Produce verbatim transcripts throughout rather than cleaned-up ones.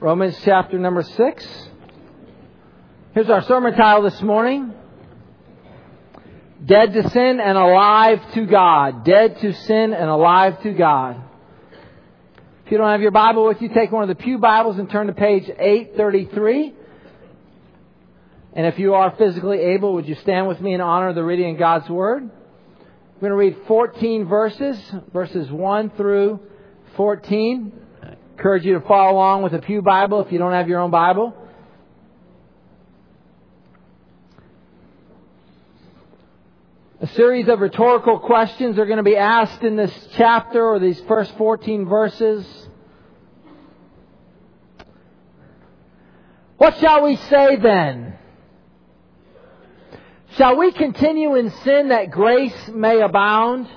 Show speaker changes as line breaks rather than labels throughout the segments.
Romans chapter number six. Here's our sermon title this morning. Dead to sin and alive to God. Dead to sin and alive to God. If you don't have your Bible with you, take one of the pew Bibles and turn to page eight thirty-three. And if you are physically able, would you stand with me in honor of the reading of God's Word? We're going to read fourteen verses, verses one through fourteen. I encourage you to follow along with a pew Bible if you don't have your own Bible. A series of rhetorical questions are going to be asked in this chapter or these first fourteen verses. What shall we say then? Shall we continue in sin that grace may abound?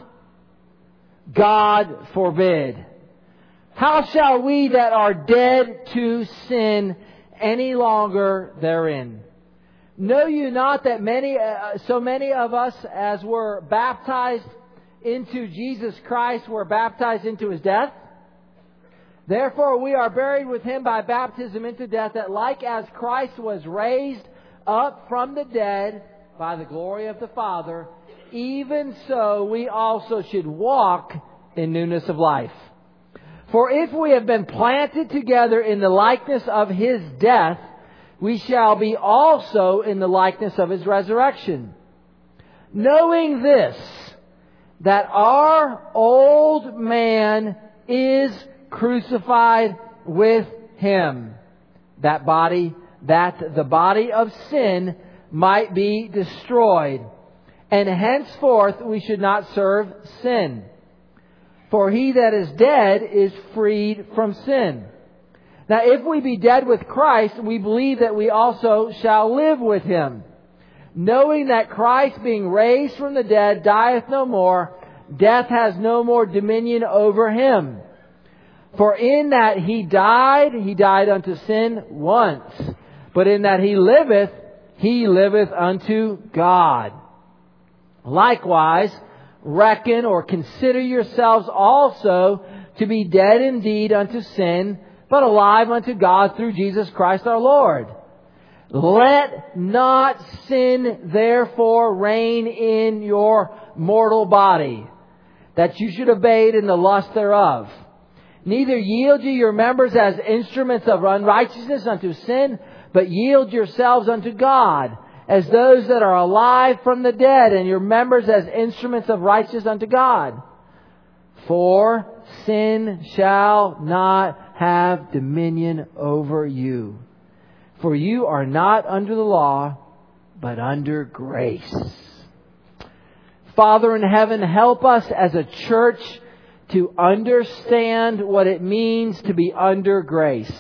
God forbid. How shall we that are dead to sin any longer therein? Know you not that many, uh, so many of us as were baptized into Jesus Christ were baptized into His death? Therefore we are buried with Him by baptism into death, that like as Christ was raised up from the dead by the glory of the Father, even so we also should walk in newness of life. For if we have been planted together in the likeness of His death, we shall be also in the likeness of His resurrection. Knowing this, that our old man is crucified with Him, that body, that the body of sin might be destroyed, and henceforth we should not serve sin. For he that is dead is freed from sin. Now if we be dead with Christ, we believe that we also shall live with Him. Knowing that Christ, being raised from the dead, dieth no more, death has no more dominion over Him. For in that He died, He died unto sin once. But in that He liveth, He liveth unto God. Likewise, reckon or consider yourselves also to be dead indeed unto sin, but alive unto God through Jesus Christ our Lord. Let not sin therefore reign in your mortal body, that you should obey it in the lust thereof. Neither yield ye your members as instruments of unrighteousness unto sin, but yield yourselves unto God, as those that are alive from the dead, and your members as instruments of righteousness unto God. For sin shall not have dominion over you. For you are not under the law, but under grace. Father in heaven, help us as a church to understand what it means to be under grace.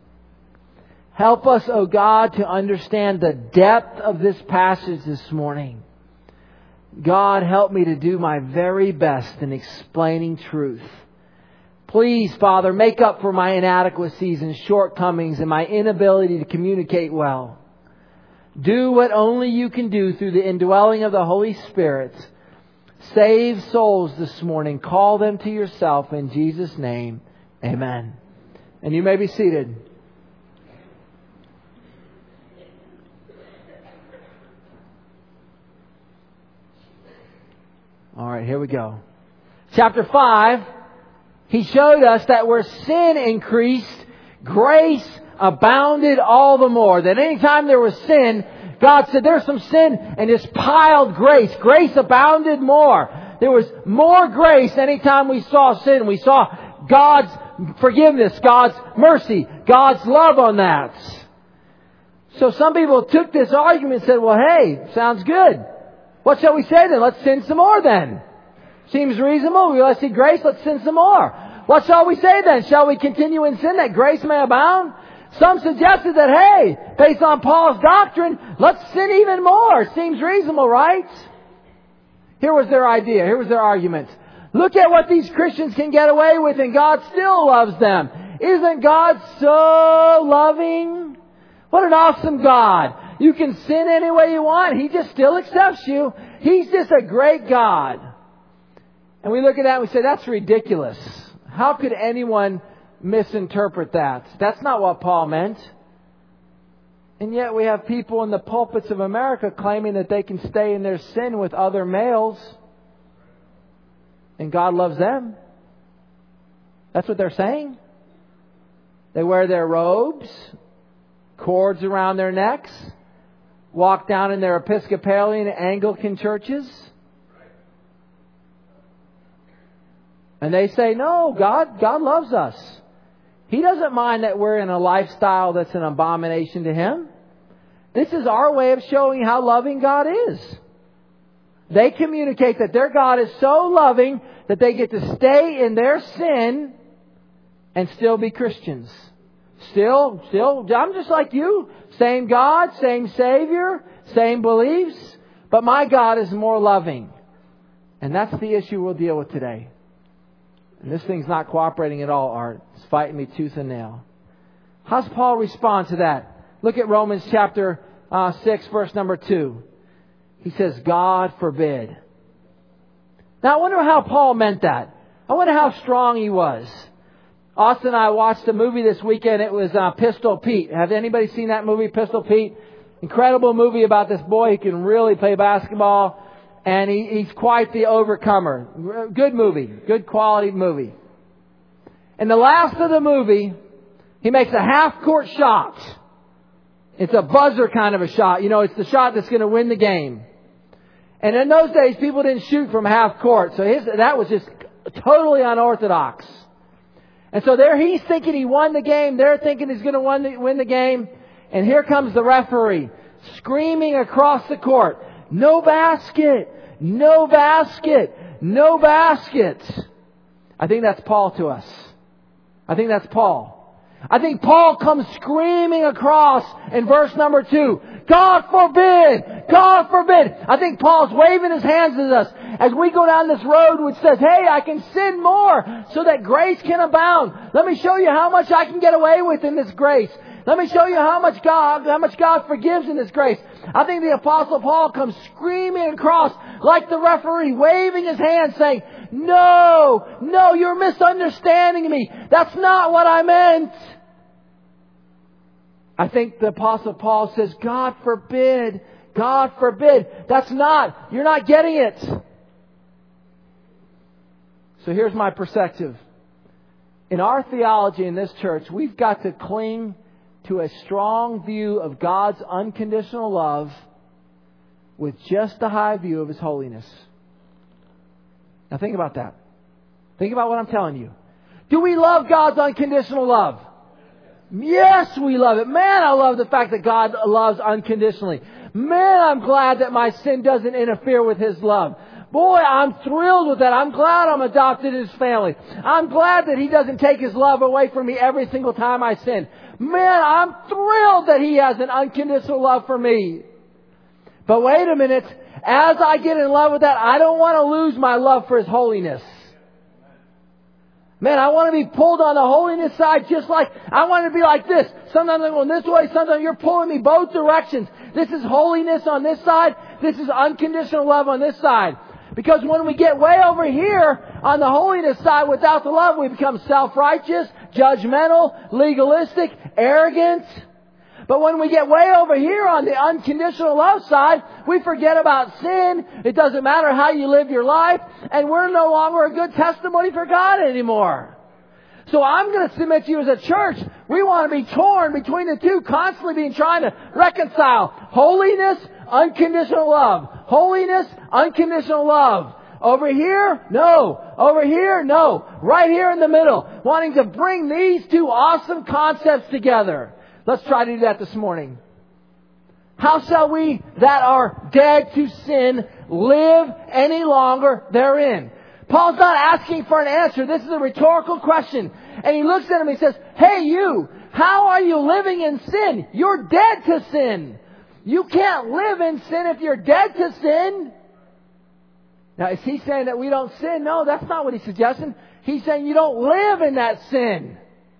Help us, O God, to understand the depth of this passage this morning. God, help me to do my very best in explaining truth. Please, Father, make up for my inadequacies and shortcomings and my inability to communicate well. Do what only You can do through the indwelling of the Holy Spirit. Save souls this morning. Call them to Yourself in Jesus' name. Amen. And you may be seated. All right, here we go. Chapter five. He showed us that where sin increased, grace abounded all the more. That anytime there was sin, God said there's some sin and just piled grace. Grace abounded more. There was more grace anytime we saw sin. We saw God's forgiveness, God's mercy, God's love on that. So some people took this argument and said, well, hey, sounds good. What shall we say then? Let's sin some more then. Seems reasonable. We want to see grace. Let's sin some more. What shall we say then? Shall we continue in sin that grace may abound? Some suggested that, hey, based on Paul's doctrine, let's sin even more. Seems reasonable, right? Here was their idea. Here was their argument. Look at what these Christians can get away with, and God still loves them. Isn't God so loving? What an awesome God. You can sin any way you want. He just still accepts you. He's just a great God. And we look at that and we say, that's ridiculous. How could anyone misinterpret that. That's not what Paul meant. And yet we have people in the pulpits of America claiming that they can stay in their sin with other males. And God loves them. That's what they're saying. They wear their robes, cords around their necks, walk down in their Episcopalian and Anglican churches. And they say, no, God, God loves us. He doesn't mind that we're in a lifestyle that's an abomination to Him. This is our way of showing how loving God is. They communicate that their God is so loving that they get to stay in their sin and still be Christians. Still, still, I'm just like you. Same God, same Savior, same beliefs. But my God is more loving. And that's the issue we'll deal with today. And this thing's not cooperating at all, Art. It's fighting me tooth and nail. How's Paul respond to that? Look at Romans chapter uh, six, verse number two. He says, God forbid. Now, I wonder how Paul meant that. I wonder how strong he was. Austin and I watched a movie this weekend. It was uh, Pistol Pete. Have anybody seen that movie, Pistol Pete? Incredible movie about this boy who can really play basketball. And he, he's quite the overcomer. Good movie. Good quality movie. In the last of the movie, he makes a half-court shot. It's a buzzer kind of a shot. You know, it's the shot that's going to win the game. And in those days, people didn't shoot from half court. So his, that was just totally unorthodox. And so there he's thinking he won the game. They're thinking he's going to win the, win the game. And here comes the referee screaming across the court. No basket! No basket! No basket! I think that's Paul to us. I think that's Paul. I think Paul comes screaming across in verse number two. God forbid! God forbid! I think Paul's waving his hands at us as we go down this road which says, hey, I can sin more so that grace can abound. Let me show you how much I can get away with in this grace. Let me show you how much God, how much God forgives in this grace. I think the Apostle Paul comes screaming across like the referee, waving his hand saying, no, no, you're misunderstanding me. That's not what I meant. I think the Apostle Paul says, God forbid, God forbid. That's not, you're not getting it. So here's my perspective. In our theology in this church, we've got to cling to a strong view of God's unconditional love with just a high view of His holiness. Now think about that. Think about what I'm telling you. Do we love God's unconditional love? Yes, we love it. Man, I love the fact that God loves unconditionally. Man, I'm glad that my sin doesn't interfere with His love. Boy, I'm thrilled with that. I'm glad I'm adopted in His family. I'm glad that He doesn't take His love away from me every single time I sin. Man, I'm thrilled that He has an unconditional love for me. But wait a minute. As I get in love with that, I don't want to lose my love for His holiness. Man, I want to be pulled on the holiness side just like, I want to be like this. Sometimes I'm going this way, sometimes you're pulling me both directions. This is holiness on this side, this is unconditional love on this side. Because when we get way over here on the holiness side without the love, we become self-righteous, judgmental, legalistic, arrogant. But when we get way over here on the unconditional love side, we forget about sin. It doesn't matter how you live your life. And we're no longer a good testimony for God anymore. So I'm going to submit to you as a church. We want to be torn between the two, constantly being trying to reconcile holiness, unconditional love. Holiness, unconditional love. Over here, no. Over here, no. Right here in the middle. Wanting to bring these two awesome concepts together. Let's try to do that this morning. How shall we that are dead to sin live any longer therein? Paul's not asking for an answer. This is a rhetorical question. And he looks at him and he says, hey you, how are you living in sin? You're dead to sin. You can't live in sin if you're dead to sin. Now is he saying that we don't sin? No, that's not what he's suggesting. He's saying you don't live in that sin.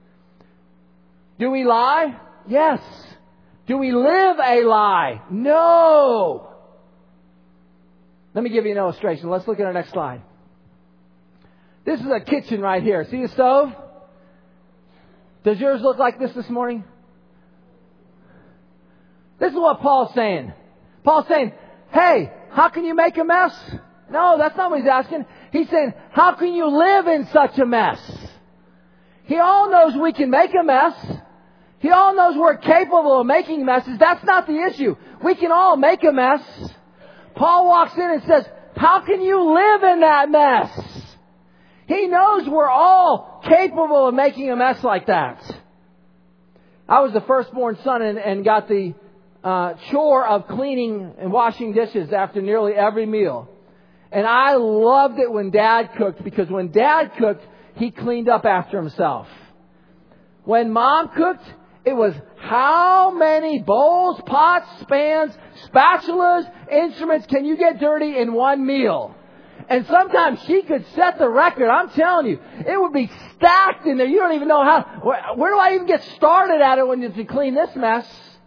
Do we lie? Yes. Do we live a lie? No. Let me give you an illustration. Let's look at our next slide. This is a kitchen right here. See the stove? Does yours look like this this morning? This is what Paul's saying. Paul's saying, hey, how can you make a mess? No, that's not what he's asking. He's saying, how can you live in such a mess? He all knows we can make a mess. He all knows we're capable of making messes. That's not the issue. We can all make a mess. Paul walks in and says, how can you live in that mess? He knows we're all capable of making a mess like that. I was the firstborn son and, and got the uh, chore of cleaning and washing dishes after nearly every meal. And I loved it when Dad cooked, because when Dad cooked, he cleaned up after himself. When Mom cooked, it was how many bowls, pots, spans, spatulas, instruments can you get dirty in one meal? And sometimes she could set the record. I'm telling you, it would be stacked in there. You don't even know how. Where, where do I even get started at it when you to clean this mess?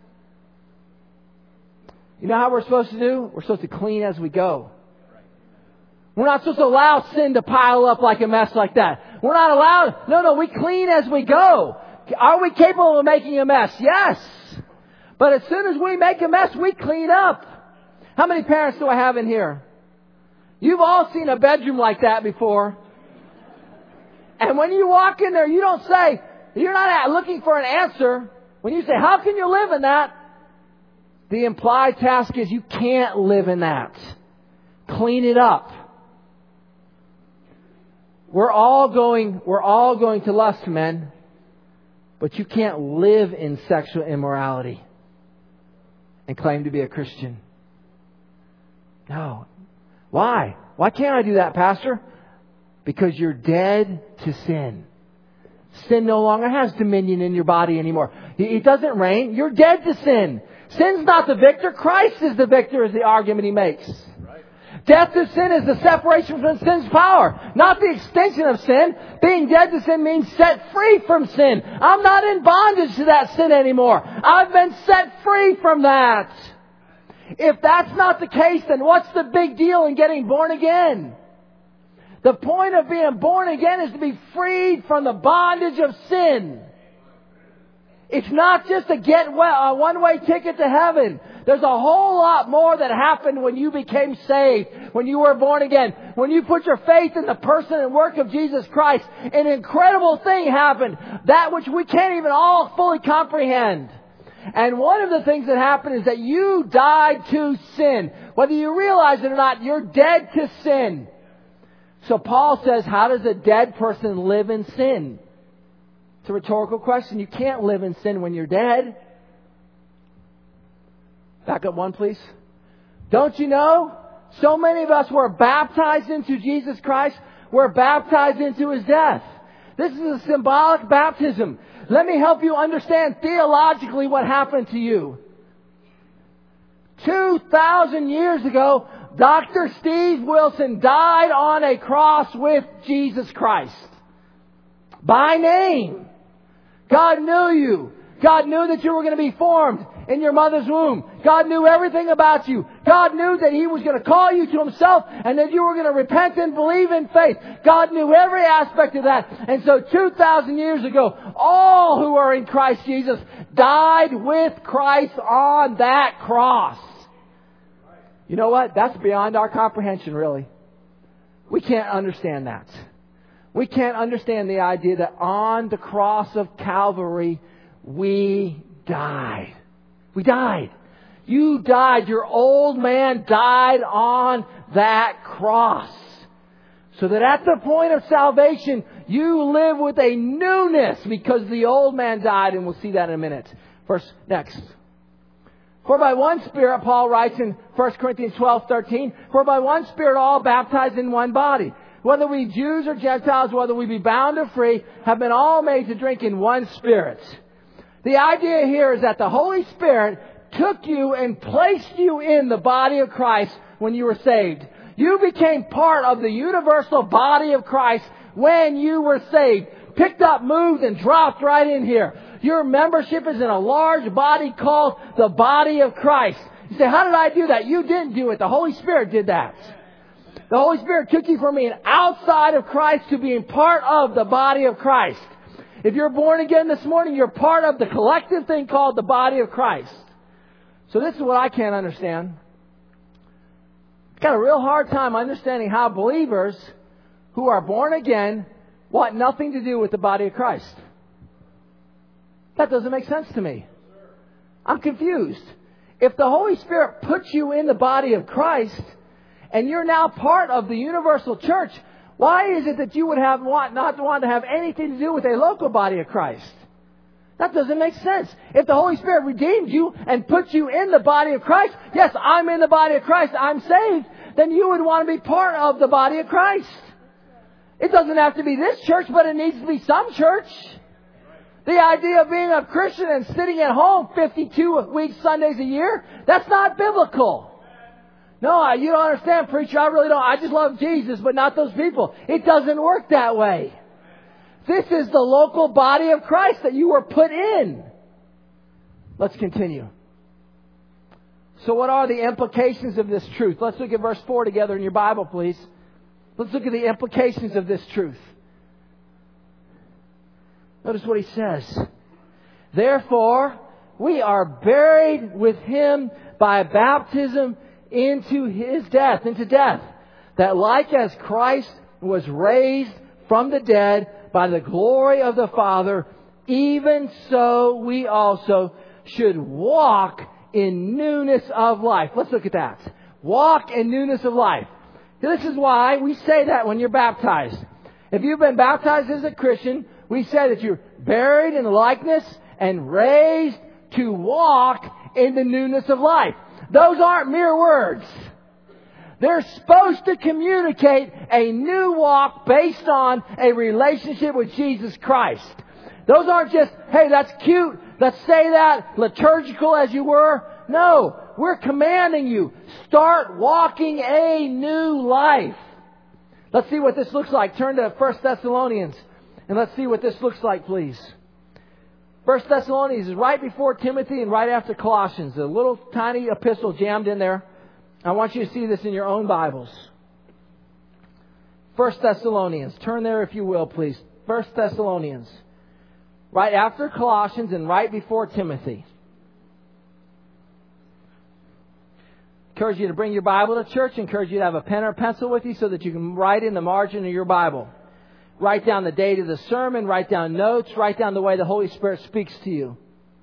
You know how we're supposed to do? We're supposed to clean as we go. We're not supposed to allow sin to pile up like a mess like that. We're not allowed. No, no, we clean as we go. Are we capable of making a mess? Yes. But as soon as we make a mess, we clean up. How many parents do I have in here? You've all seen a bedroom like that before. And when you walk in there, you don't say, you're not looking for an answer. When you say, how can you live in that? The implied task is you can't live in that. Clean it up. We're all going, we're all going to lust, men. But you can't live in sexual immorality and claim to be a Christian. No. Why? Why can't I do that, Pastor? Because you're dead to sin. Sin no longer has dominion in your body anymore. It doesn't reign. You're dead to sin. Sin's not the victor. Christ is the victor, is the argument he makes. Right. Death to sin is the separation from sin's power, not the extension of sin. Being dead to sin means set free from sin. I'm not in bondage to that sin anymore. I've been set free from that. If that's not the case, then what's the big deal in getting born again? The point of being born again is to be freed from the bondage of sin. It's not just a get well, a one-way ticket to heaven. There's a whole lot more that happened when you became saved, when you were born again. When you put your faith in the person and work of Jesus Christ, an incredible thing happened. That which we can't even all fully comprehend. And one of the things that happened is that you died to sin. Whether you realize it or not, you're dead to sin. So Paul says, how does a dead person live in sin? It's a rhetorical question. You can't live in sin when you're dead. Back up one, please. Don't you know? So many of us were baptized into Jesus Christ. We're baptized into His death. This is a symbolic baptism. Let me help you understand theologically what happened to you. Two thousand years ago, Doctor Steve Wilson died on a cross with Jesus Christ. By name. God knew you. God knew that you were going to be formed in your mother's womb. God knew everything about you. God knew that He was going to call you to Himself and that you were going to repent and believe in faith. God knew every aspect of that. And so two thousand years ago, all who are in Christ Jesus died with Christ on that cross. You know what? That's beyond our comprehension, really. We can't understand that. We can't understand the idea that on the cross of Calvary, we died. We died. You died. Your old man died on that cross. So that at the point of salvation, you live with a newness because the old man died. And we'll see that in a minute. Verse next. For by one Spirit, Paul writes in First Corinthians twelve thirteen, for by one Spirit all baptized in one body. Whether we Jews or Gentiles, whether we be bound or free, have been all made to drink in one Spirit. The idea here is that the Holy Spirit took you and placed you in the body of Christ when you were saved. You became part of the universal body of Christ when you were saved. Picked up, moved, and dropped right in here. Your membership is in a large body called the body of Christ. You say, how did I do that? You didn't do it. The Holy Spirit did that. The Holy Spirit took you from being outside of Christ to being part of the body of Christ. If you're born again this morning, you're part of the collective thing called the body of Christ. So this is what I can't understand. I've got a real hard time understanding how believers who are born again want nothing to do with the body of Christ. That doesn't make sense to me. I'm confused. If the Holy Spirit puts you in the body of Christ and you're now part of the universal church, why is it that you would have want, not want to have anything to do with a local body of Christ? That doesn't make sense. If the Holy Spirit redeemed you and put you in the body of Christ, yes, I'm in the body of Christ, I'm saved, then you would want to be part of the body of Christ. It doesn't have to be this church, but it needs to be some church. The idea of being a Christian and sitting at home fifty-two weeks, Sundays a year, that's not biblical. No, you don't understand, preacher. I really don't. I just love Jesus, but not those people. It doesn't work that way. This is the local body of Christ that you were put in. Let's continue. So what are the implications of this truth? Let's look at verse four together in your Bible, please. Let's look at the implications of this truth. Notice what he says. Therefore, we are buried with Him by baptism into His death, into death, that like as Christ was raised from the dead by the glory of the Father, even so we also should walk in newness of life. Let's look at that. Walk in newness of life. This is why we say that when you're baptized. If you've been baptized as a Christian, we say that you're buried in the likeness and raised to walk in the newness of life. Those aren't mere words. They're supposed to communicate a new walk based on a relationship with Jesus Christ. Those aren't just, hey, that's cute, let's say that, liturgical as you were. No, we're commanding you, start walking a new life. Let's see what this looks like. Turn to First Thessalonians and let's see what this looks like, please. First Thessalonians is right before Timothy and right after Colossians. A little tiny epistle jammed in there. I want you to see this in your own Bibles. First Thessalonians. Turn there if you will, please. First Thessalonians. Right after Colossians and right before Timothy. Encourage you to bring your Bible to church. Encourage you to have a pen or pencil with you so that you can write in the margin of your Bible. Write down the date of the sermon. Write down notes. Write down the way the Holy Spirit speaks to you.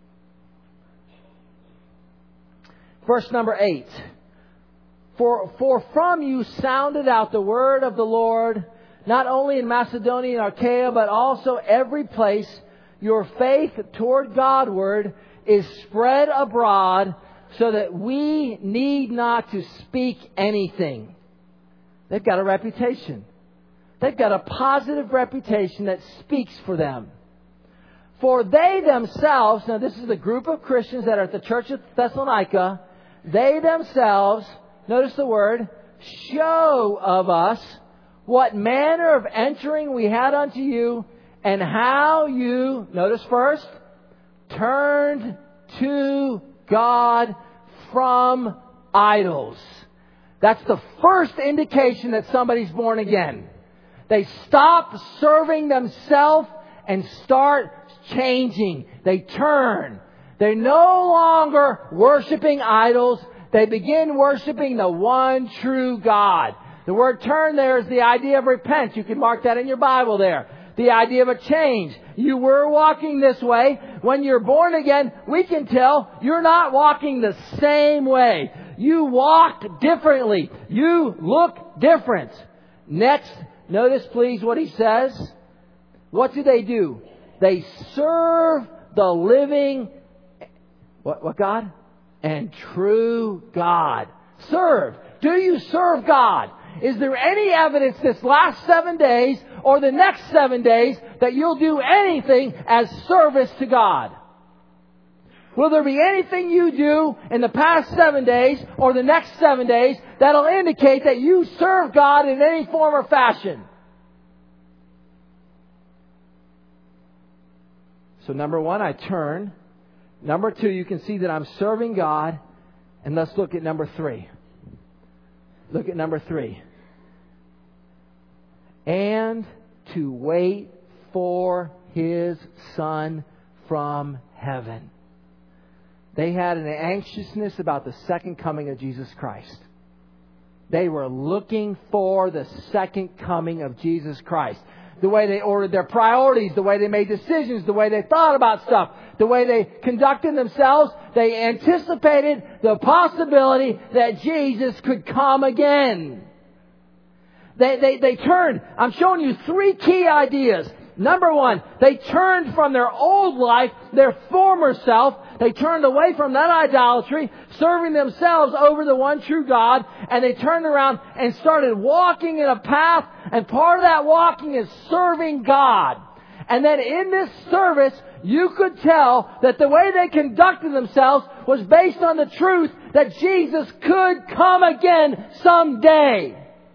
Verse number eight. For, for from you sounded out the word of the Lord, not only in Macedonia and Achaia, but also every place. Your faith toward Godward is spread abroad, so that we need not to speak anything. They've got a reputation. They've got a positive reputation that speaks for them. For they themselves, now this is the group of Christians that are at the church of Thessalonica, they themselves, notice the word, show of us what manner of entering we had unto you, and how you, notice first, turned to God from idols. That's the first indication that somebody's born again. They stop serving themselves and start changing. They turn. They're no longer worshiping idols. They begin worshiping the one true God. The word turn there is the idea of repent. You can mark that in your Bible there. The idea of a change. You were walking this way. When you're born again, we can tell you're not walking the same way. You walked differently. You look different. Next, notice please what he says. What do they do? They serve the living, what, what God? And true God. Serve. Do you serve God? Is there any evidence this last seven days or the next seven days that you'll do anything as service to God? Will there be anything you do in the past seven days or the next seven days that'll indicate that you serve God in any form or fashion? So number one, I turn. Number two, you can see that I'm serving God. And let's look at number three. Look at number three. And to wait for His Son from heaven. They had an anxiousness about the second coming of Jesus Christ. They were looking for the second coming of Jesus Christ. The way they ordered their priorities, the way they made decisions, the way they thought about stuff, the way they conducted themselves, they anticipated the possibility that Jesus could come again. They, they, they turned. I'm showing you three key ideas. Number one, they turned from their old life, their former self. They turned away from that idolatry, serving themselves over the one true God. And they turned around and started walking in a path. And part of that walking is serving God. And then in this service, you could tell that the way they conducted themselves was based on the truth that Jesus could come again someday.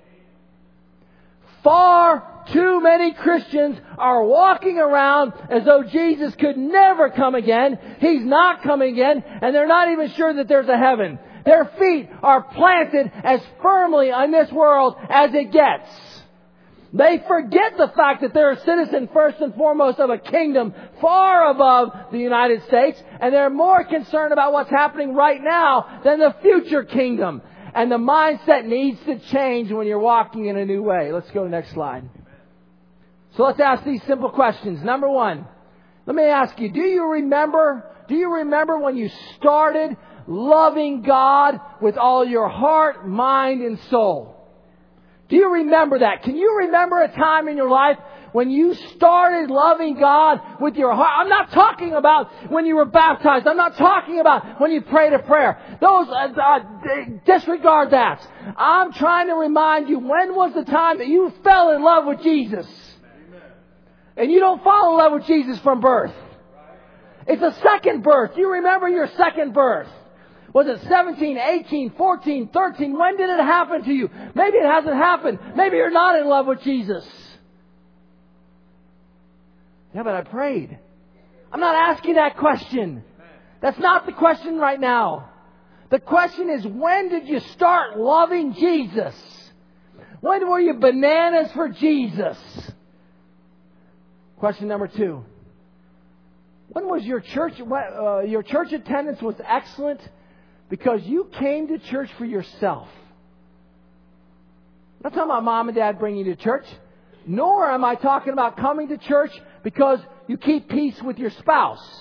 Far too many Christians are walking around as though Jesus could never come again. He's not coming again, and they're not even sure that there's a heaven. Their feet are planted as firmly on this world as it gets. They forget the fact that they're a citizen first and foremost of a kingdom far above the United States, and they're more concerned about what's happening right now than the future kingdom. And the mindset needs to change when you're walking in a new way. Let's go to the next slide. So let's ask these simple questions. Number one, let me ask you, do you remember, do you remember when you started loving God with all your heart, mind, and soul? Do you remember that? Can you remember a time in your life when you started loving God with your heart? I'm not talking about when you were baptized. I'm not talking about when you prayed a prayer. Those, uh, uh, disregard that. I'm trying to remind you, when was the time that you fell in love with Jesus? And you don't fall in love with Jesus from birth. It's a second birth. Do you remember your second birth? Was it seventeen, eighteen, fourteen, thirteen? When did it happen to you? Maybe it hasn't happened. Maybe you're not in love with Jesus. Yeah, but I prayed. I'm not asking that question. That's not the question right now. The question is, when did you start loving Jesus? When were you bananas for Jesus? Question number two. When was your church, uh, your church attendance was excellent because you came to church for yourself? I'm not talking about mom and dad bringing you to church. Nor am I talking about coming to church because you keep peace with your spouse.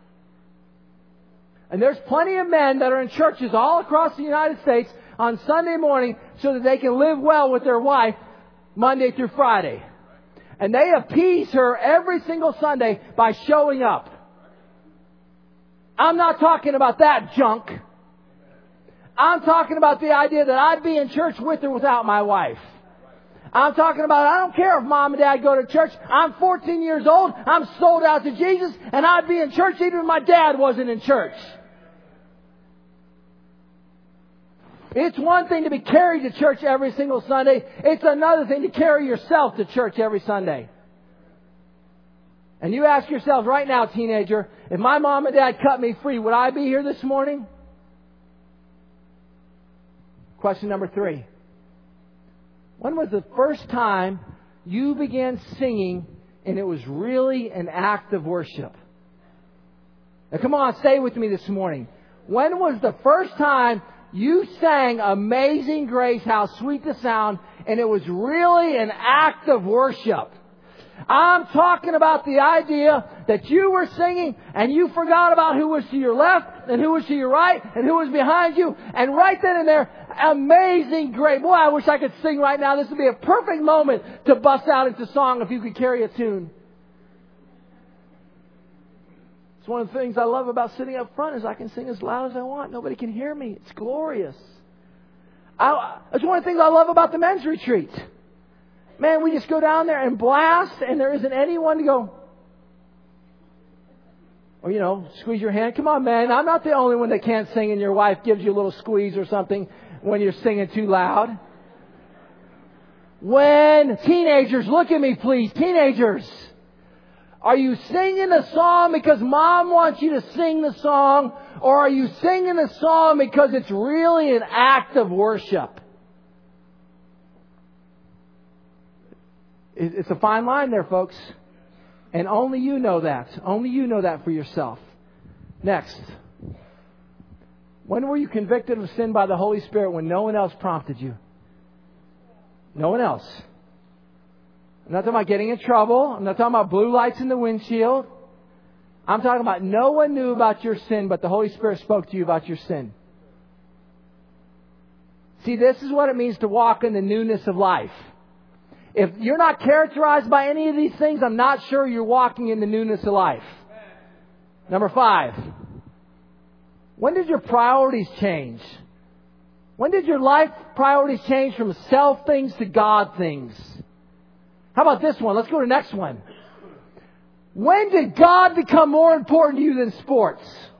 And there's plenty of men that are in churches all across the United States on Sunday morning so that they can live well with their wife Monday through Friday. And they appease her every single Sunday by showing up. I'm not talking about that junk. I'm talking about the idea that I'd be in church with or without my wife. I'm talking about, I don't care if mom and dad go to church. I'm fourteen years old. I'm sold out to Jesus. And I'd be in church even if my dad wasn't in church. It's one thing to be carried to church every single Sunday. It's another thing to carry yourself to church every Sunday. And you ask yourself right now, teenager, if my mom and dad cut me free, would I be here this morning? Question number three. When was the first time you began singing and it was really an act of worship? Now come on, stay with me this morning. When was the first time you sang Amazing Grace, how sweet the sound, and it was really an act of worship? I'm talking about the idea that you were singing and you forgot about who was to your left and who was to your right and who was behind you. And right then and there, Amazing Grace. Boy, I wish I could sing right now. This would be a perfect moment to bust out into song if you could carry a tune. It's one of the things I love about sitting up front is I can sing as loud as I want. Nobody can hear me. It's glorious. I, it's one of the things I love about the men's retreat. Man, we just go down there and blast, and there isn't anyone to go, or, you know, squeeze your hand. Come on, man. I'm not the only one that can't sing, and your wife gives you a little squeeze or something when you're singing too loud. When teenagers, look at me, please. Teenagers, are you singing the song because mom wants you to sing the song, or are you singing the song because it's really an act of worship? It's a fine line there, folks. And only you know that. Only you know that for yourself. Next. When were you convicted of sin by the Holy Spirit when no one else prompted you? No one else. I'm not talking about getting in trouble. I'm not talking about blue lights in the windshield. I'm talking about no one knew about your sin, but the Holy Spirit spoke to you about your sin. See, this is what it means to walk in the newness of life. If you're not characterized by any of these things, I'm not sure you're walking in the newness of life. Number five. When did your priorities change? When did your life priorities change from self things to God things? How about this one? Let's go to the next one. When did God become more important to you than sports?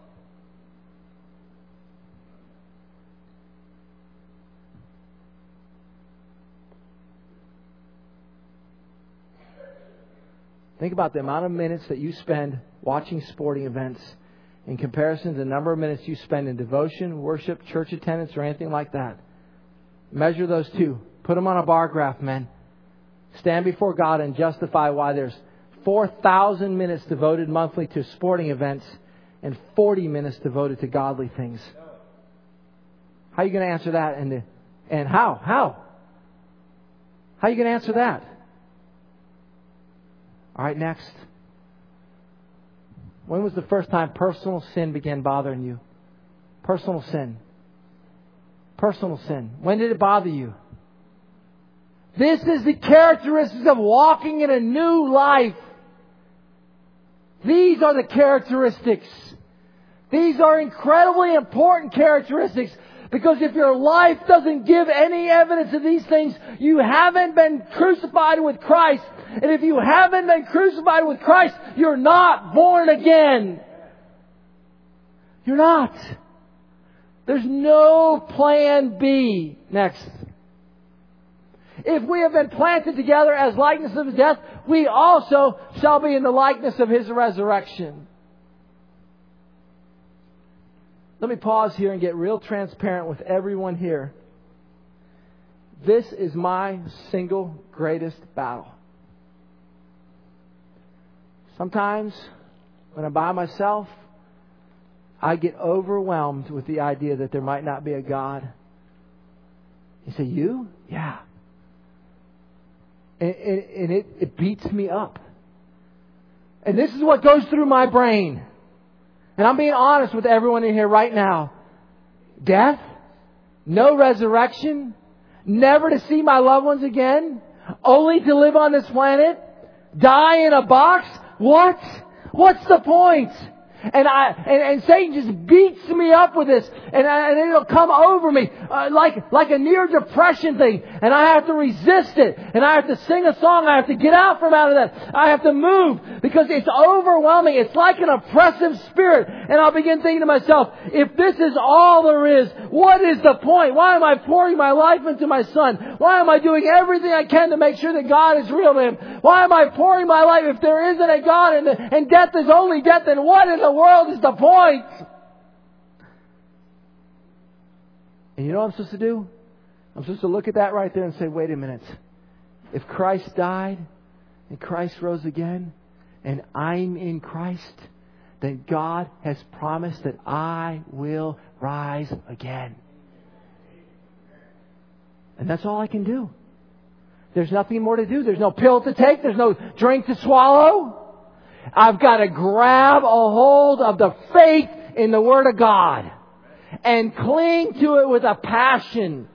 Think about the amount of minutes that you spend watching sporting events in comparison to the number of minutes you spend in devotion, worship, church attendance, or anything like that. Measure those two. Put them on a bar graph, men. Stand before God and justify why there's four thousand minutes devoted monthly to sporting events and forty minutes devoted to godly things. How are you going to answer that? And, and how? How? How are you going to answer that? All right, next. When was the first time personal sin began bothering you? Personal sin. Personal sin. When did it bother you? This is the characteristics of walking in a new life. These are the characteristics. These are incredibly important characteristics, because if your life doesn't give any evidence of these things, you haven't been crucified with Christ. And if you haven't been crucified with Christ, you're not born again. You're not. There's no plan B. Next. If we have been planted together as likeness of His death, we also shall be in the likeness of His resurrection. Let me pause here and get real transparent with everyone here. This is my single greatest battle. Sometimes when I'm by myself, I get overwhelmed with the idea that there might not be a God. You say, you? Yeah. And, and, and it, it beats me up. And this is what goes through my brain. And I'm being honest with everyone in here right now. Death, no resurrection, never to see my loved ones again, only to live on this planet, die in a box. What? What's the point? And I and, and Satan just beats me up with this, and, I, and it'll come over me uh, like like a near depression thing, and I have to resist it, and I have to sing a song. I have to get out from out of that. I have to move because it's overwhelming. It's like an oppressive spirit, and I'll begin thinking to myself, if this is all there is, what is the point? Why am I pouring my life into my son? Why am I doing everything I can to make sure that God is real to him? Why am I pouring my life if there isn't a God and, and death is only death? Then what in the world is the point? And you know what I'm supposed to do? I'm supposed to look at that right there and say, wait a minute. If Christ died and Christ rose again and I'm in Christ, then God has promised that I will rise again. And that's all I can do. There's nothing more to do. There's no pill to take. There's no drink to swallow. I've got to grab a hold of the faith in the Word of God and cling to it with a passion.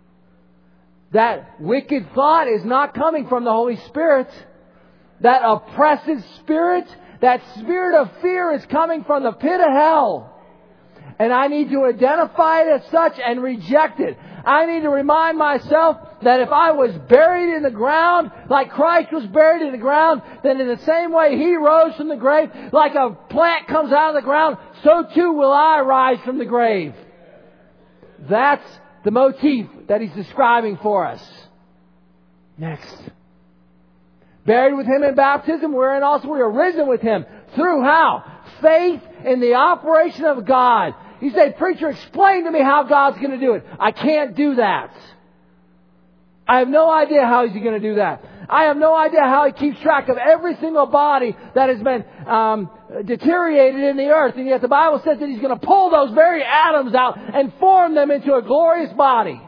That wicked thought is not coming from the Holy Spirit. That oppressive spirit, that spirit of fear is coming from the pit of hell. And I need to identify it as such and reject it. I need to remind myself that if I was buried in the ground like Christ was buried in the ground, then in the same way He rose from the grave, like a plant comes out of the ground, so too will I rise from the grave. That's the motif that He's describing for us. Next. Buried with Him in baptism, wherein also we are risen with Him. Through how? Faith in the operation of God. You say, preacher, explain to me how God's going to do it. I can't do that. I have no idea how He's going to do that. I have no idea how He keeps track of every single body that has been um, deteriorated in the earth. And yet the Bible says that He's going to pull those very atoms out and form them into a glorious body.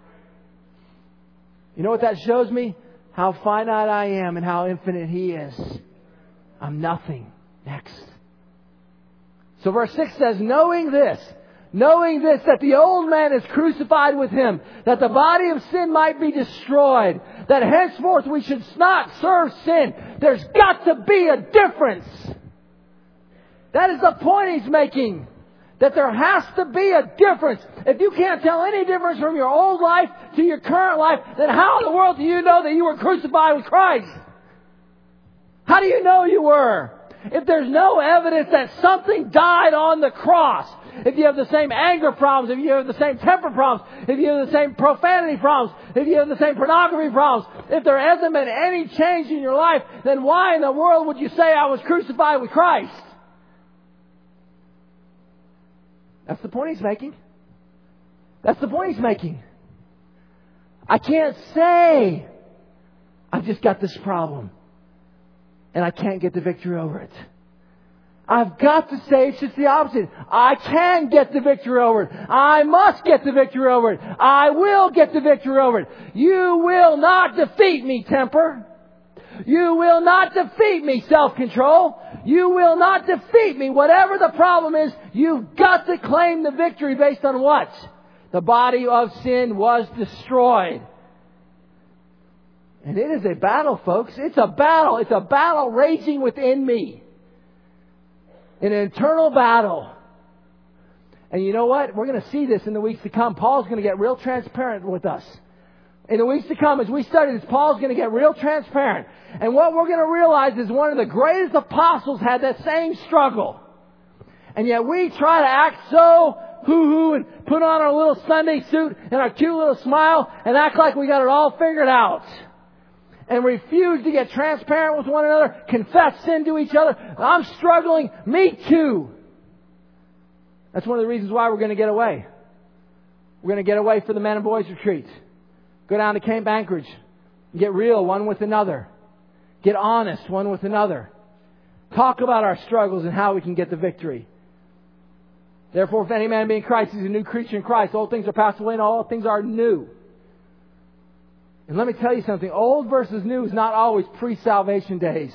You know what that shows me? How finite I am and how infinite He is. I'm nothing. Next. So verse six says, knowing this, knowing this, that the old man is crucified with Him, that the body of sin might be destroyed, that henceforth we should not serve sin. There's got to be a difference. That is the point He's making. That there has to be a difference. If you can't tell any difference from your old life to your current life, then how in the world do you know that you were crucified with Christ? How do you know you were? If there's no evidence that something died on the cross, if you have the same anger problems, if you have the same temper problems, if you have the same profanity problems, if you have the same pornography problems, if there hasn't been any change in your life, then why in the world would you say I was crucified with Christ? That's the point He's making. That's the point He's making. I can't say I've just got this problem and I can't get the victory over it. I've got to say it's just the opposite. I can get the victory over it. I must get the victory over it. I will get the victory over it. You will not defeat me, temper. You will not defeat me, self-control. You will not defeat me. Whatever the problem is, you've got to claim the victory based on what? The body of sin was destroyed. And it is a battle, folks. It's a battle. It's a battle raging within me. An internal battle. And you know what? We're going to see this in the weeks to come. Paul's going to get real transparent with us. In the weeks to come, as we study this, Paul's going to get real transparent. And what we're going to realize is one of the greatest apostles had that same struggle. And yet we try to act so hoo-hoo and put on our little Sunday suit and our cute little smile and act like we got it all figured out. And refuse to get transparent with one another, confess sin to each other. I'm struggling. Me too. That's one of the reasons why we're going to get away. We're going to get away for the men and boys retreat. Go down to Camp Anchorage. Get real one with another. Get honest one with another. Talk about our struggles and how we can get the victory. Therefore, if any man be in Christ, he's a new creature in Christ. Old things are passed away and all things are new. And let me tell you something. Old versus new is not always pre-salvation days.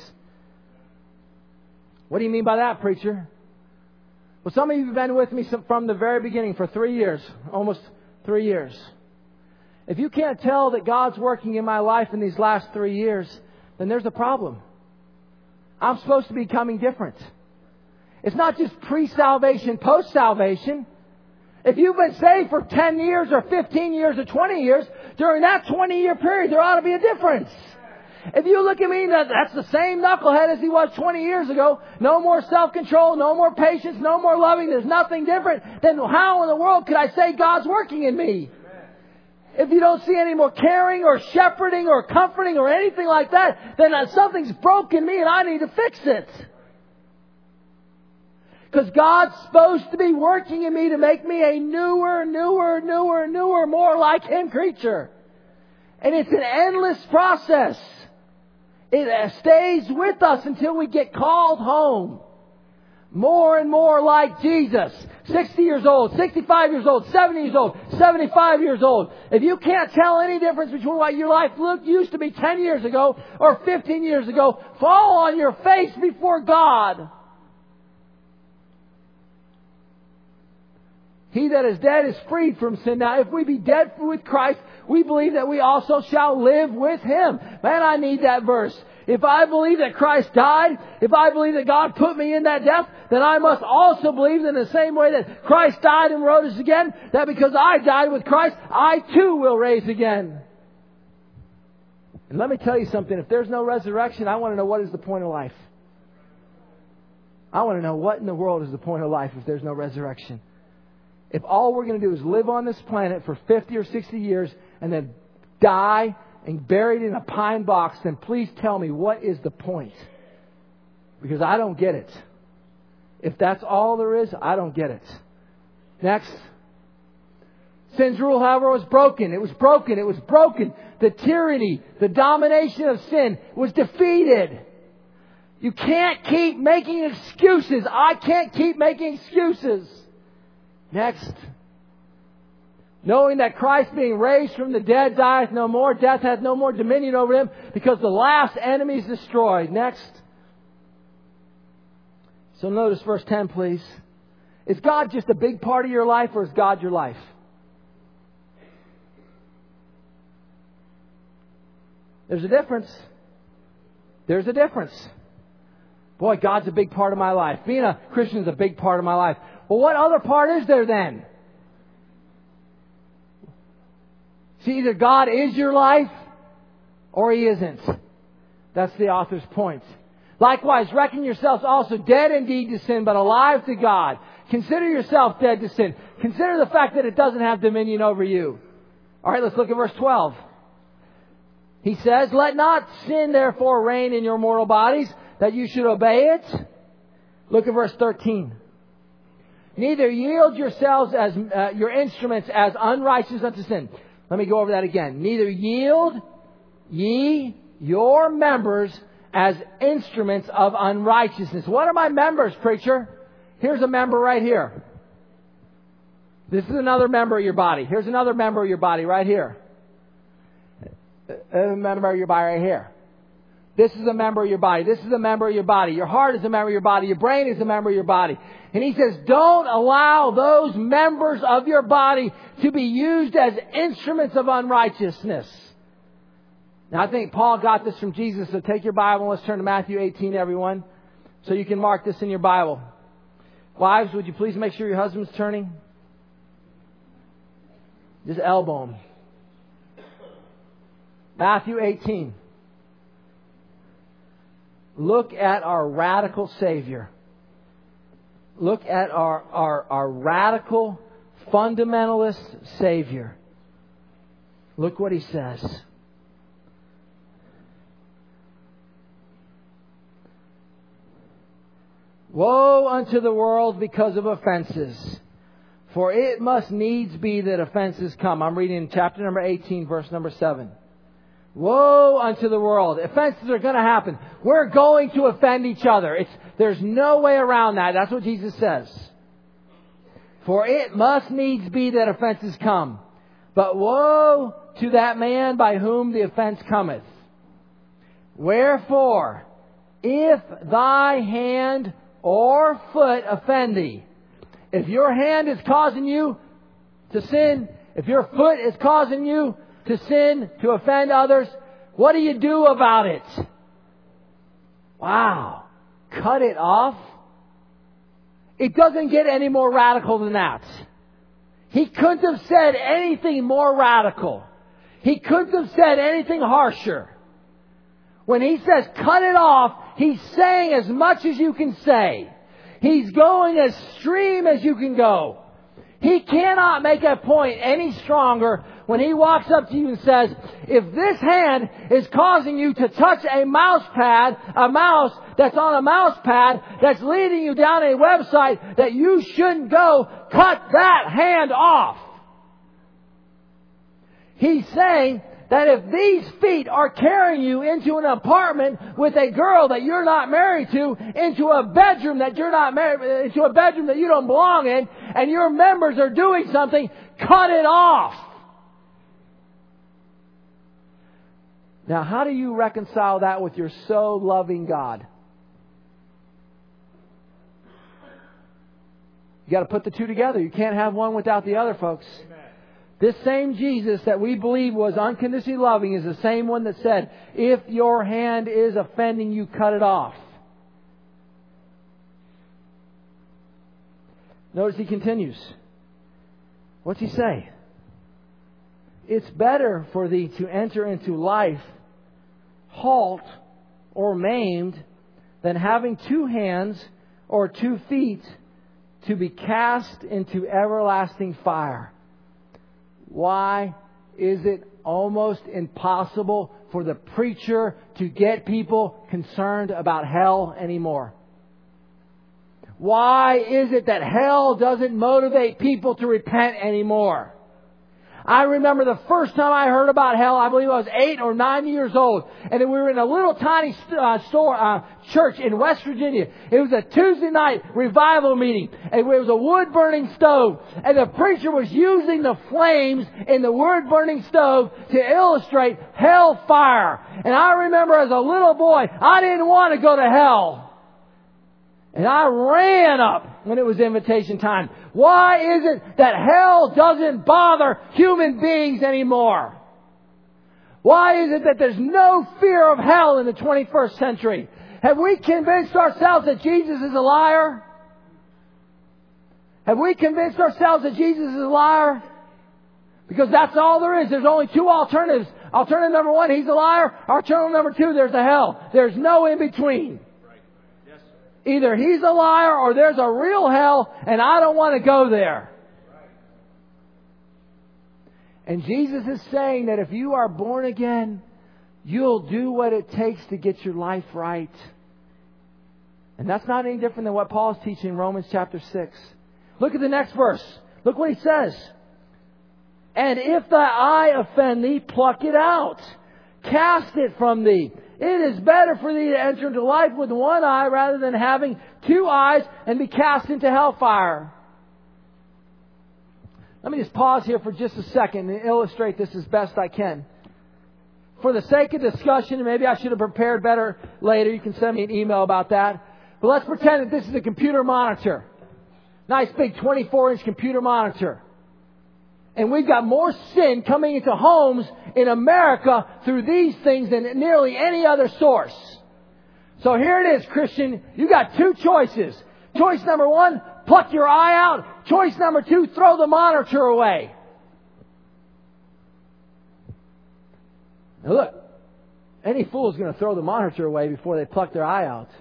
What do you mean by that, preacher? Well, some of you have been with me from the very beginning for three years. Almost three years. If you can't tell that God's working in my life in these last three years, then there's a problem. I'm supposed to be becoming different. It's not just pre-salvation, post-salvation. If you've been saved for ten years or fifteen years or twenty years, during that twenty-year period, there ought to be a difference. If you look at me, that, that's the same knucklehead as he was twenty years ago. No more self-control, no more patience, no more loving. There's nothing different. Then how in the world could I say God's working in me? If you don't see any more caring or shepherding or comforting or anything like that, then something's broken in me and I need to fix it. Because God's supposed to be working in me to make me a newer, newer, newer, newer, more like Him creature. And it's an endless process. It stays with us until we get called home. More and more like Jesus. sixty years old, sixty-five years old, seventy years old, seventy-five years old. If you can't tell any difference between what your life looked, used to be ten years ago or fifteen years ago, fall on your face before God. He that is dead is freed from sin. Now, if we be dead with Christ, we believe that we also shall live with Him. Man, I need that verse. If I believe that Christ died, if I believe that God put me in that death, then I must also believe in the same way that Christ died and rose again, that because I died with Christ, I too will raise again. And let me tell you something. If there's no resurrection, I want to know what is the point of life. I want to know what in the world is the point of life if there's no resurrection. If all we're going to do is live on this planet for fifty or sixty years and then die and buried in a pine box, then please tell me, what is the point? Because I don't get it. If that's all there is, I don't get it. Next. Sin's rule, however, was broken. It was broken. It was broken. The tyranny, the domination of sin was defeated. You can't keep making excuses. I can't keep making excuses. Next. Knowing that Christ being raised from the dead dieth no more, death hath no more dominion over him, because the last enemy is destroyed. Next. So notice verse ten, please. Is God just a big part of your life, or is God your life? There's a difference. There's a difference. Boy, God's a big part of my life. Being a Christian is a big part of my life. Well, what other part is there then? See, either God is your life or He isn't. That's the author's point. Likewise, reckon yourselves also dead indeed to sin, but alive to God. Consider yourself dead to sin. Consider the fact that it doesn't have dominion over you. All right, let's look at verse twelve. He says, let not sin therefore reign in your mortal bodies, that you should obey it. Look at verse thirteen. Neither yield yourselves as uh, your instruments as unrighteous unto sin. Let me go over that again. Neither yield ye your members as instruments of unrighteousness. What are my members, preacher? Here's a member right here. This is another member of your body. Here's another member of your body right here. A member of your body right here. This is a member of your body. This is a member of your body. Your heart is a member of your body. Your brain is a member of your body. And he says, don't allow those members of your body to be used as instruments of unrighteousness. Now, I think Paul got this from Jesus. So take your Bible and let's turn to Matthew eighteen, everyone. So you can mark this in your Bible. Wives, would you please make sure your husband's turning? Just elbow him. Matthew eighteen. Look at our radical Savior. Look at our, our, our radical, fundamentalist Savior. Look what He says. Woe unto the world because of offenses, for it must needs be that offenses come. I'm reading in chapter number eighteen, verse number seven. Woe unto the world. Offenses are going to happen. We're going to offend each other. It's, there's no way around that. That's what Jesus says. For it must needs be that offenses come. But woe to that man by whom the offense cometh. Wherefore, if thy hand or foot offend thee, if your hand is causing you to sin, if your foot is causing you to sin, to offend others, what do you do about it? Wow. Cut it off? It doesn't get any more radical than that. He couldn't have said anything more radical. He couldn't have said anything harsher. When he says cut it off, he's saying as much as you can say. He's going as extreme as you can go. He cannot make a point any stronger when he walks up to you and says, if this hand is causing you to touch a mouse pad, a mouse that's on a mouse pad, that's leading you down a website that you shouldn't go, cut that hand off. He's saying that if these feet are carrying you into an apartment with a girl that you're not married to, into a bedroom that you're not married, into a bedroom that you don't belong in, and your members are doing something, cut it off. Now, how do you reconcile that with your so loving God? You got to put the two together. You can't have one without the other, folks. Amen. This same Jesus that we believe was unconditionally loving is the same one that said, if your hand is offending you, cut it off. Notice he continues. What's he say? It's better for thee to enter into life halt or maimed than having two hands or two feet to be cast into everlasting fire. Why is it almost impossible for the preacher to get people concerned about hell anymore? Why is it that hell doesn't motivate people to repent anymore? I remember the first time I heard about hell, I believe I was eight or nine years old. And we were in a little tiny uh, store, uh, church in West Virginia. It was a Tuesday night revival meeting. And it was a wood-burning stove. And the preacher was using the flames in the wood-burning stove to illustrate hellfire. And I remember as a little boy, I didn't want to go to hell. And I ran up when it was invitation time. Why is it that hell doesn't bother human beings anymore? Why is it that there's no fear of hell in the twenty-first century? Have we convinced ourselves that Jesus is a liar? Have we convinced ourselves that Jesus is a liar? Because that's all there is. There's only two alternatives. Alternative number one, he's a liar. Alternative number two, there's a hell. There's no in between. Either he's a liar or there's a real hell and I don't want to go there. And Jesus is saying that if you are born again, you'll do what it takes to get your life right. And that's not any different than what Paul's teaching in Romans chapter six. Look at the next verse. Look what he says. And if thy eye offend thee, pluck it out. Cast it from thee. It is better for thee to enter into life with one eye rather than having two eyes and be cast into hellfire. Let me just pause here for just a second and illustrate this as best I can. For the sake of discussion, and maybe I should have prepared better later. You can send me an email about that. But let's pretend that this is a computer monitor. Nice big twenty-four inch computer monitor. And we've got more sin coming into homes in America through these things than nearly any other source. So here it is, Christian. You got two choices. Choice number one, pluck your eye out. Choice number two, throw the monitor away. Now look, any fool is going to throw the monitor away before they pluck their eye out.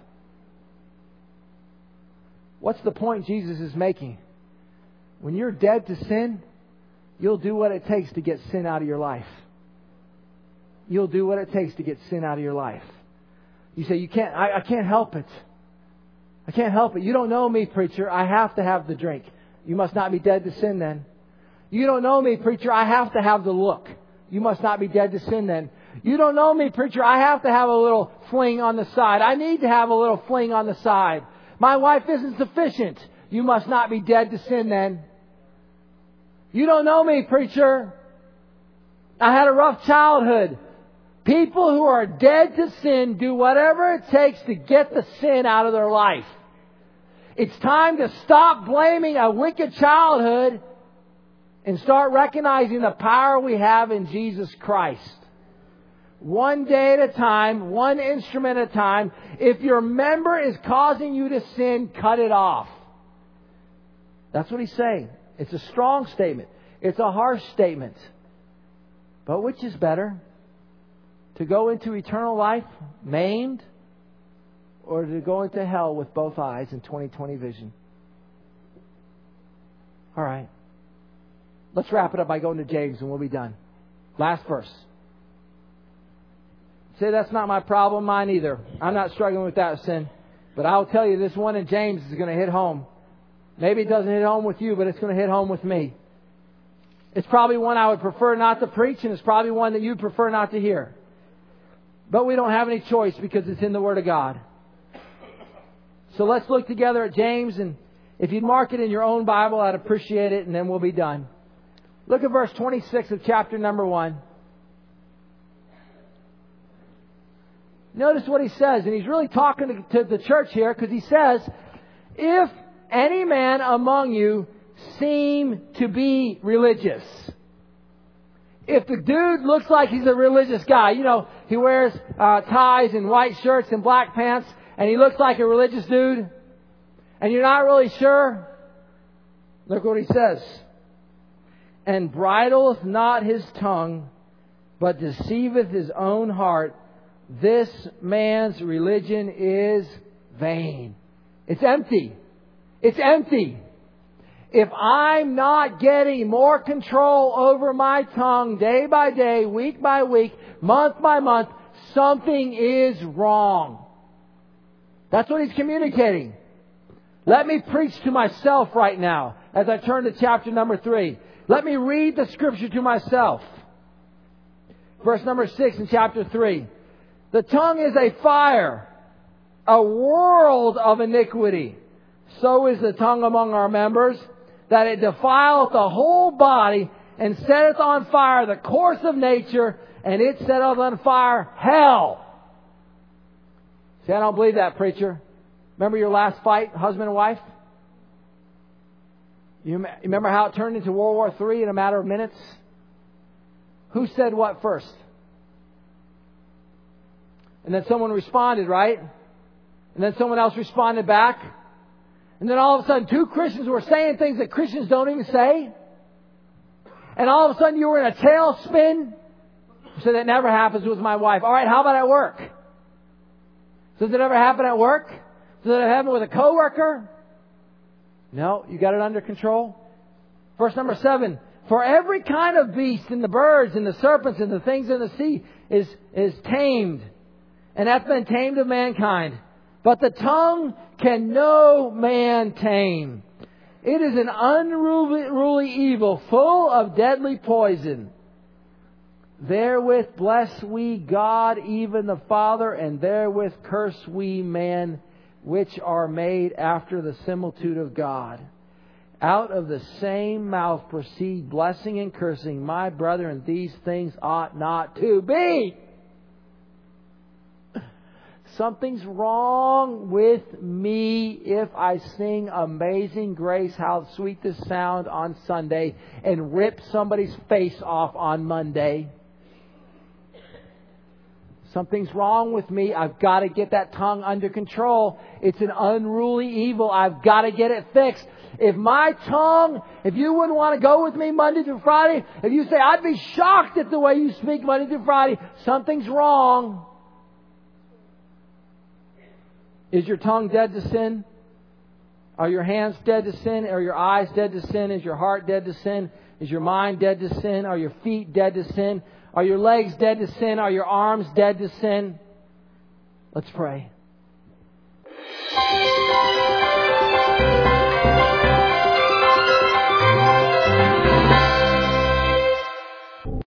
What's the point Jesus is making? When you're dead to sin, you'll do what it takes to get sin out of your life. You'll do what it takes to get sin out of your life. You say, you can't, I, I can't help it. I can't help it. You don't know me, preacher. I have to have the drink. You must not be dead to sin then. You don't know me, preacher. I have to have the look. You must not be dead to sin then. You don't know me, preacher. I have to have a little fling on the side. I need to have a little fling on the side. My wife isn't sufficient. You must not be dead to sin then. You don't know me, preacher. I had a rough childhood. People who are dead to sin do whatever it takes to get the sin out of their life. It's time to stop blaming a wicked childhood and start recognizing the power we have in Jesus Christ. One day at a time, one instrument at a time. If your member is causing you to sin, cut it off. That's what he's saying. It's a strong statement. It's a harsh statement. But which is better? To go into eternal life maimed, or to go into hell with both eyes in twenty twenty vision? All right. Let's wrap it up by going to James and we'll be done. Last verse. Say, that's not my problem, mine either. I'm not struggling with that sin. But I'll tell you, this one in James is going to hit home. Maybe it doesn't hit home with you, but it's going to hit home with me. It's probably one I would prefer not to preach, and it's probably one that you'd prefer not to hear. But we don't have any choice because it's in the Word of God. So let's look together at James, and if you'd mark it in your own Bible, I'd appreciate it, and then we'll be done. Look at verse twenty-six of chapter number one. Notice what he says, and he's really talking to, to the church here, because he says, if any man among you seem to be religious. If the dude looks like he's a religious guy, you know, he wears uh, ties and white shirts and black pants, and he looks like a religious dude, and you're not really sure, look what he says. And bridleth not his tongue, but deceiveth his own heart. This man's religion is vain. It's empty. It's empty. If I'm not getting more control over my tongue day by day, week by week, month by month, something is wrong. That's what he's communicating. Let me preach to myself right now as I turn to chapter number three. Let me read the scripture to myself. Verse number six in chapter three. The tongue is a fire, a world of iniquity. So is the tongue among our members, that it defileth the whole body, and setteth on fire the course of nature, and it setteth on fire hell. See, I don't believe that, preacher. Remember your last fight, husband and wife? You remember how it turned into World War Three in a matter of minutes? Who said what first? And then someone responded, right? And then someone else responded back. And then all of a sudden two Christians were saying things that Christians don't even say. And all of a sudden you were in a tailspin. So that never happens with my wife. All right, how about at work? Does it ever happen at work? Does it happen with a coworker? No, you got it under control. Verse number seven. For every kind of beast and the birds and the serpents and the things in the sea is, is tamed. And hath been tamed of mankind. But the tongue can no man tame. It is an unruly evil, full of deadly poison. Therewith bless we God, even the Father, and therewith curse we man, which are made after the similitude of God. Out of the same mouth proceed blessing and cursing. My brethren, these things ought not to be. Something's wrong with me if I sing Amazing Grace, How Sweet the Sound on Sunday and rip somebody's face off on Monday. Something's wrong with me. I've got to get that tongue under control. It's an unruly evil. I've got to get it fixed. If my tongue, if you wouldn't want to go with me Monday through Friday, if you say, I'd be shocked at the way you speak Monday through Friday, something's wrong. Is your tongue dead to sin? Are your hands dead to sin? Are your eyes dead to sin? Is your heart dead to sin? Is your mind dead to sin? Are your feet dead to sin? Are your legs dead to sin? Are your arms dead to sin? Let's pray.